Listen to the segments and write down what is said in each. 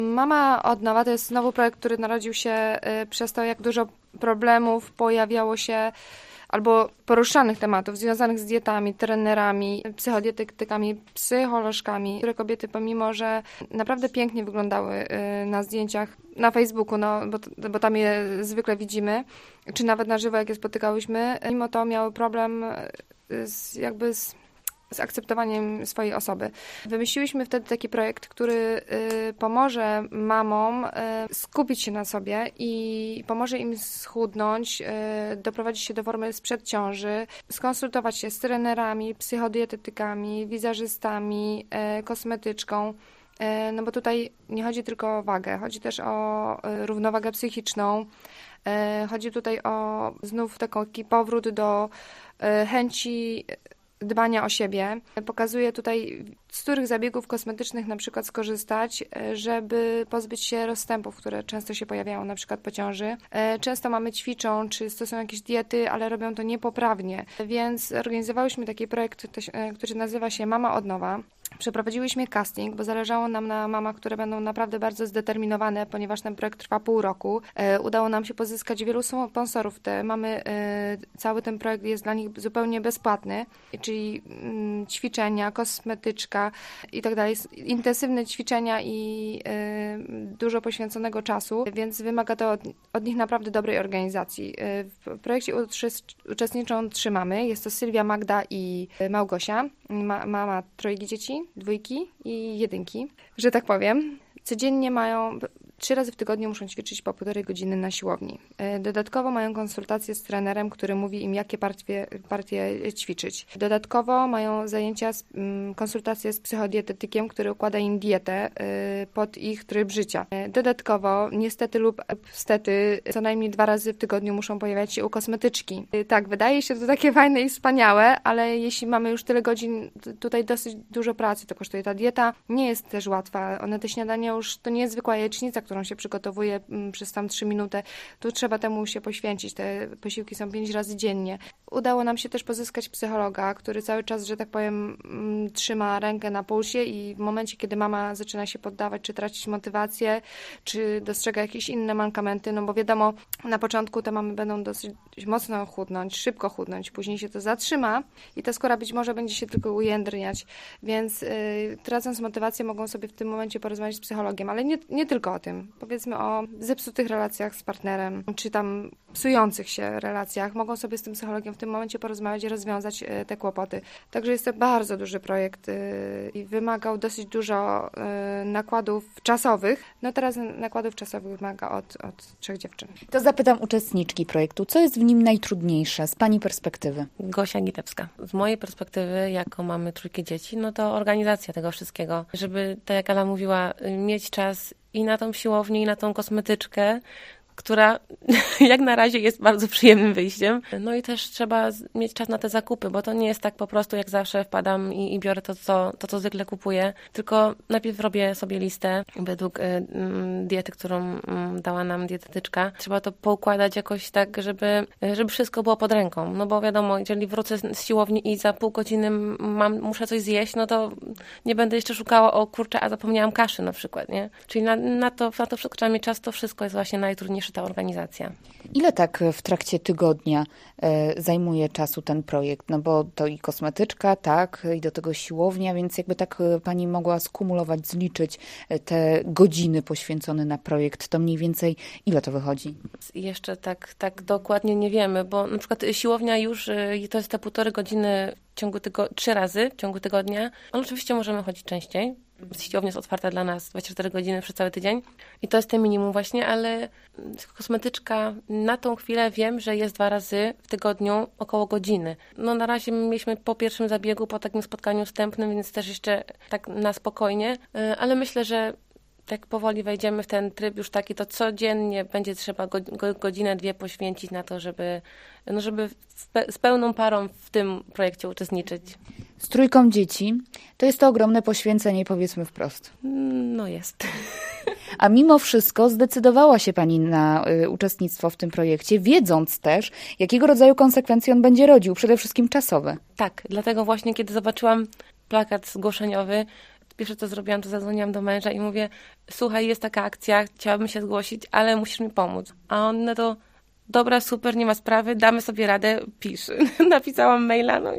Mama od nowa to jest znowu projekt, który narodził się przez to, jak dużo problemów pojawiało się albo poruszanych tematów związanych z dietami, trenerami, psychodietetykami, psycholożkami, które kobiety, pomimo że naprawdę pięknie wyglądały na zdjęciach na Facebooku, bo tam je zwykle widzimy, czy nawet na żywo, jak je spotykałyśmy, mimo to miały problem z akceptowaniem swojej osoby. Wymyśliłyśmy wtedy taki projekt, który pomoże mamom skupić się na sobie i pomoże im schudnąć, doprowadzić się do formy sprzed ciąży, skonsultować się z trenerami, psychodietetykami, wizerzystami, kosmetyczką. No bo tutaj nie chodzi tylko o wagę, chodzi też o równowagę psychiczną. Chodzi tutaj o znów taki powrót do chęci dbania o siebie. Pokazuję tutaj, z których zabiegów kosmetycznych na przykład skorzystać, żeby pozbyć się rozstępów, które często się pojawiają na przykład po ciąży. Często mamy ćwiczą, czy stosują jakieś diety, ale robią to niepoprawnie. Więc organizowałyśmy taki projekt, który nazywa się Mama od nowa. Przeprowadziłyśmy casting, bo zależało nam na mamach, które będą naprawdę bardzo zdeterminowane, ponieważ ten projekt trwa pół roku. Udało nam się pozyskać wielu sponsorów. Cały ten projekt jest dla nich zupełnie bezpłatny, czyli ćwiczenia, kosmetyczka i tak dalej. Intensywne ćwiczenia i dużo poświęconego czasu, więc wymaga to od nich naprawdę dobrej organizacji. W projekcie uczestniczą 3 mamy. Jest to Sylwia, Magda i Małgosia. Mama 3 dzieci, 2 i 1, że tak powiem. Codziennie mają 3 razy w tygodniu muszą ćwiczyć po 1,5 godziny na siłowni. Dodatkowo mają konsultacje z trenerem, który mówi im, jakie partie ćwiczyć. Dodatkowo mają zajęcia, konsultacje z psychodietetykiem, który układa im dietę pod ich tryb życia. Dodatkowo, niestety lub stety, co najmniej 2 razy w tygodniu muszą pojawiać się u kosmetyczki. Tak, wydaje się to takie fajne i wspaniałe, ale jeśli mamy już tyle godzin, tutaj dosyć dużo pracy to kosztuje. Ta dieta nie jest też łatwa. Te śniadania już, to nie jest zwykła jajecznica, którą się przygotowuje przez tam 3 minuty. Tu trzeba temu się poświęcić. Te posiłki są 5 razy dziennie. Udało nam się też pozyskać psychologa, który cały czas, że tak powiem, trzyma rękę na pulsie i w momencie, kiedy mama zaczyna się poddawać, czy tracić motywację, czy dostrzega jakieś inne mankamenty, no bo wiadomo, na początku te mamy będą dosyć mocno chudnąć, szybko chudnąć, później się to zatrzyma i ta skóra być może będzie się tylko ujędrniać, więc tracąc motywację mogą sobie w tym momencie porozmawiać z psychologiem, ale nie tylko o tym. Powiedzmy o zepsutych relacjach z partnerem, czy tam psujących się relacjach. Mogą sobie z tym psychologiem w tym momencie porozmawiać i rozwiązać te kłopoty. Także jest to bardzo duży projekt i wymagał dosyć dużo nakładów czasowych. No teraz nakładów czasowych wymaga od 3 dziewczyn. To zapytam uczestniczki projektu, co jest w nim najtrudniejsze z Pani perspektywy? Gosia Gitewska. Z mojej perspektywy, jako mamy 3 dzieci, no to organizacja tego wszystkiego. Żeby, tak jak Ala mówiła, mieć czas i na tą siłownię, i na tą kosmetyczkę, która jak na razie jest bardzo przyjemnym wyjściem. No i też trzeba mieć czas na te zakupy, bo to nie jest tak po prostu, jak zawsze wpadam i biorę to, co zwykle kupuję, tylko najpierw robię sobie listę według diety, którą dała nam dietetyczka. Trzeba to poukładać jakoś tak, żeby wszystko było pod ręką, no bo wiadomo, jeżeli wrócę z siłowni i za pół godziny muszę coś zjeść, no to nie będę jeszcze szukała, o kurczę, a zapomniałam kaszy na przykład, nie? Czyli na to wszystko trzeba mieć czas, to wszystko jest właśnie najtrudniejsze, ta organizacja. Ile tak w trakcie tygodnia zajmuje czasu ten projekt? No bo to i kosmetyczka, tak, i do tego siłownia, więc jakby tak Pani mogła skumulować, zliczyć te godziny poświęcone na projekt, to mniej więcej ile to wychodzi? Jeszcze tak dokładnie nie wiemy, bo na przykład siłownia już to jest te 1,5 godziny w ciągu 3 razy w ciągu tygodnia, ale oczywiście możemy chodzić częściej. Siłownia jest otwarta dla nas 24 godziny przez cały tydzień i to jest te minimum właśnie, ale kosmetyczka na tą chwilę wiem, że jest 2 razy w tygodniu około godziny. No na razie mieliśmy po pierwszym zabiegu, po takim spotkaniu wstępnym, więc też jeszcze tak na spokojnie, ale myślę, że tak powoli wejdziemy w ten tryb już taki, to codziennie będzie trzeba godzinę, 2 poświęcić na to, żeby z pełną parą w tym projekcie uczestniczyć. Z 3 dzieci to jest to ogromne poświęcenie, powiedzmy wprost. No jest. A mimo wszystko zdecydowała się Pani na uczestnictwo w tym projekcie, wiedząc też, jakiego rodzaju konsekwencje on będzie rodził, przede wszystkim czasowe. Tak, dlatego właśnie kiedy zobaczyłam plakat zgłoszeniowy, pierwsze co zrobiłam, to zadzwoniłam do męża i mówię, słuchaj, jest taka akcja, chciałabym się zgłosić, ale musisz mi pomóc. A on na to, dobra, super, nie ma sprawy, damy sobie radę, pisz. Napisałam maila, no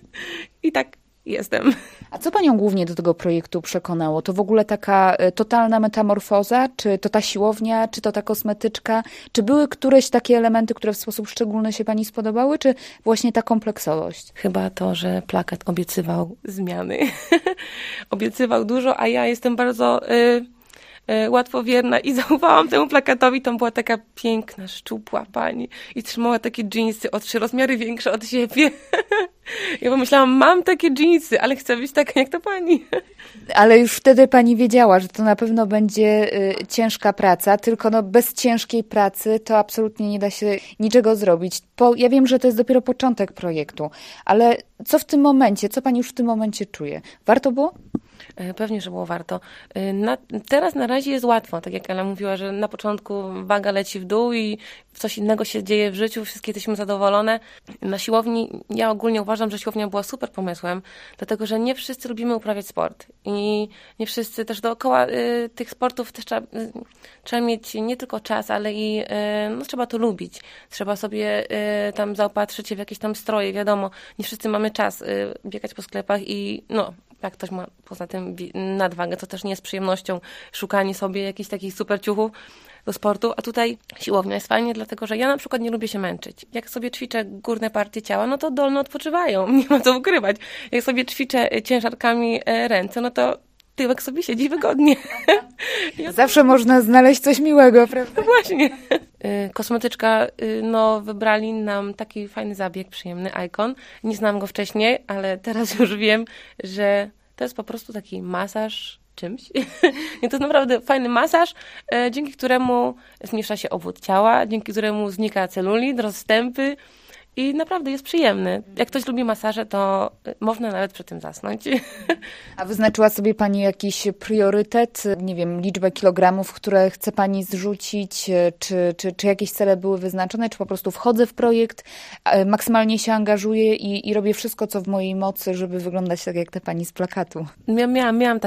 i tak jestem. A co panią głównie do tego projektu przekonało? To w ogóle taka totalna metamorfoza? Czy to ta siłownia? Czy to ta kosmetyczka? Czy były któreś takie elementy, które w sposób szczególny się pani spodobały? Czy właśnie ta kompleksowość? Chyba to, że plakat obiecywał zmiany. Obiecywał dużo, a ja jestem bardzo łatwowierna i zaufałam temu plakatowi. Tam była taka piękna, szczupła pani i trzymała takie dżinsy o 3 rozmiary większe od siebie. Ja pomyślałam, mam takie dżinsy, ale chcę być taka jak ta pani. Ale już wtedy pani wiedziała, że to na pewno będzie ciężka praca, tylko no bez ciężkiej pracy to absolutnie nie da się niczego zrobić. Ja wiem, że to jest dopiero początek projektu, ale co w tym momencie, co pani już w tym momencie czuje? Warto było? Pewnie, że było warto. Teraz na razie jest łatwo, tak jak Ela mówiła, że na początku waga leci w dół i coś innego się dzieje w życiu, wszystkie jesteśmy zadowolone. Na siłowni, ja ogólnie uważam, że siłownia była super pomysłem, dlatego, że nie wszyscy lubimy uprawiać sport i nie wszyscy też dookoła tych sportów też trzeba mieć nie tylko czas, ale i no, trzeba to lubić. Trzeba sobie tam zaopatrzyć się w jakieś tam stroje, wiadomo, nie wszyscy mamy czas biegać po sklepach i no, jak ktoś ma poza tym nadwagę, to też nie jest przyjemnością szukanie sobie jakichś takich super ciuchów do sportu, a tutaj siłownia jest fajnie, dlatego że ja na przykład nie lubię się męczyć. Jak sobie ćwiczę górne partie ciała, no to dolne odpoczywają, nie ma co ukrywać. Jak sobie ćwiczę ciężarkami ręce, no to tyłek sobie siedzi wygodnie. Zawsze można znaleźć coś miłego, prawda? No właśnie. Kosmetyczka, no wybrali nam taki fajny zabieg, przyjemny Icon. Nie znałam go wcześniej, ale teraz już wiem, że to jest po prostu taki masaż czymś. I to jest naprawdę fajny masaż, dzięki któremu zmniejsza się obwód ciała, dzięki któremu znika celulit, rozstępy i naprawdę jest przyjemny. Jak ktoś lubi masaże, to można nawet przy tym zasnąć. A wyznaczyła sobie pani jakiś priorytet? Nie wiem, liczbę kilogramów, które chce pani zrzucić? Czy jakieś cele były wyznaczone? Czy po prostu wchodzę w projekt, maksymalnie się angażuję i robię wszystko, co w mojej mocy, żeby wyglądać tak jak te pani z plakatu? Miałam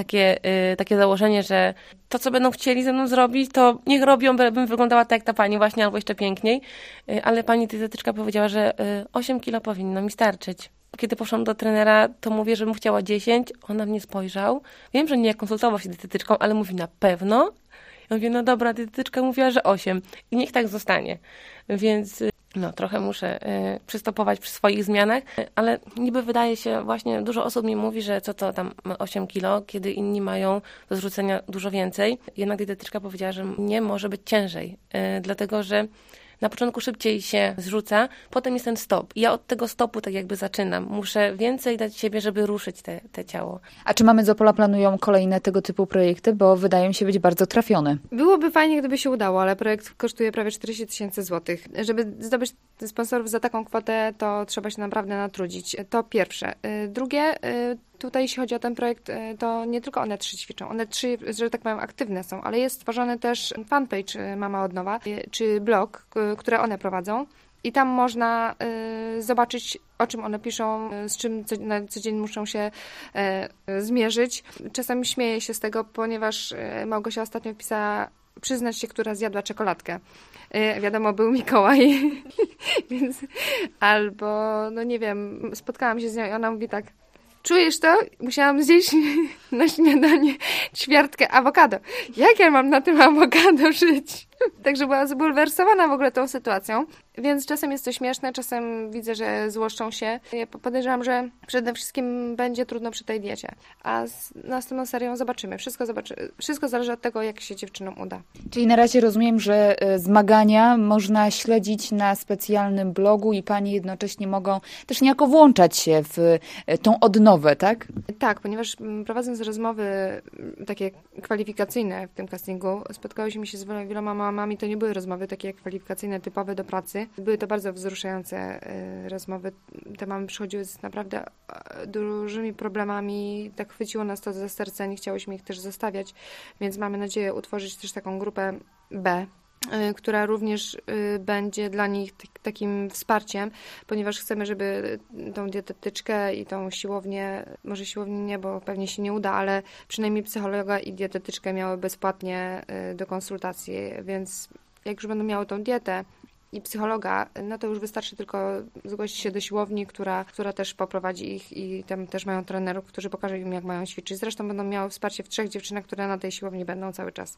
takie założenie, że to, co będą chcieli ze mną zrobić, to niech robią, bym wyglądała tak jak ta pani właśnie, albo jeszcze piękniej. Ale pani dietetyczka powiedziała, że 8 kilo powinno mi starczyć. Kiedy poszłam do trenera, to mówię, że bym chciała 10. On na mnie spojrzał. Wiem, że nie konsultował się z dietetyczką, ale mówi na pewno. Ja mówię, no dobra, dietetyczka mówiła, że 8. I niech tak zostanie. Więc no, trochę muszę przystopować przy swoich zmianach, ale niby wydaje się, właśnie dużo osób mi mówi, że co to tam 8 kilo, kiedy inni mają do zrzucenia dużo więcej. Jednak dietetyczka powiedziała, że nie może być ciężej, dlatego że na początku szybciej się zrzuca, potem jest ten stop. Ja od tego stopu tak jakby zaczynam. Muszę więcej dać siebie, żeby ruszyć te ciało. A czy mamy z Opola planują kolejne tego typu projekty? Bo wydają się być bardzo trafione. Byłoby fajnie, gdyby się udało, ale projekt kosztuje prawie 40 000 złotych. Żeby zdobyć sponsorów za taką kwotę, to trzeba się naprawdę natrudzić. To pierwsze. Drugie, tutaj jeśli chodzi o ten projekt, to nie tylko one 3 ćwiczą. One 3, że tak powiem, aktywne są, ale jest stworzony też fanpage Mama od Nowa, czy blog, które one prowadzą. I tam można zobaczyć, o czym one piszą, z czym na co dzień muszą się zmierzyć. Czasami śmieję się z tego, ponieważ Małgosia ostatnio wpisała przyznać się, która zjadła czekoladkę. Wiadomo, był Mikołaj, więc albo, no nie wiem, spotkałam się z nią i ona mówi tak: czujesz to? Musiałam zjeść na śniadanie ćwiartkę awokado. Jak ja mam na tym awokado żyć? Także była zbulwersowana w ogóle tą sytuacją. Więc czasem jest to śmieszne, czasem widzę, że złoszczą się. Ja podejrzewam, że przede wszystkim będzie trudno przy tej diecie. A z następną serią zobaczymy. Wszystko zależy od tego, jak się dziewczynom uda. Czyli na razie rozumiem, że zmagania można śledzić na specjalnym blogu i panie jednocześnie mogą też niejako włączać się w tą odnowę, tak? Tak, ponieważ prowadząc rozmowy takie kwalifikacyjne w tym castingu, spotkałyśmy się z wieloma mamami. To nie były rozmowy takie kwalifikacyjne, typowe do pracy. Były to bardzo wzruszające rozmowy. Te mamy przychodziły z naprawdę dużymi problemami. Tak chwyciło nas to za serce, nie chciałyśmy ich też zostawiać, więc mamy nadzieję utworzyć też taką grupę B, która również będzie dla nich takim wsparciem, ponieważ chcemy, żeby tą dietetyczkę i tą siłownię, może siłownię nie, bo pewnie się nie uda, ale przynajmniej psychologa i dietetyczkę miały bezpłatnie do konsultacji, więc jak już będą miały tą dietę i psychologa, no to już wystarczy tylko zgłosić się do siłowni, która też poprowadzi ich i tam też mają trenerów, którzy pokażą im, jak mają ćwiczyć. Zresztą będą miały wsparcie w 3 dziewczynach, które na tej siłowni będą cały czas.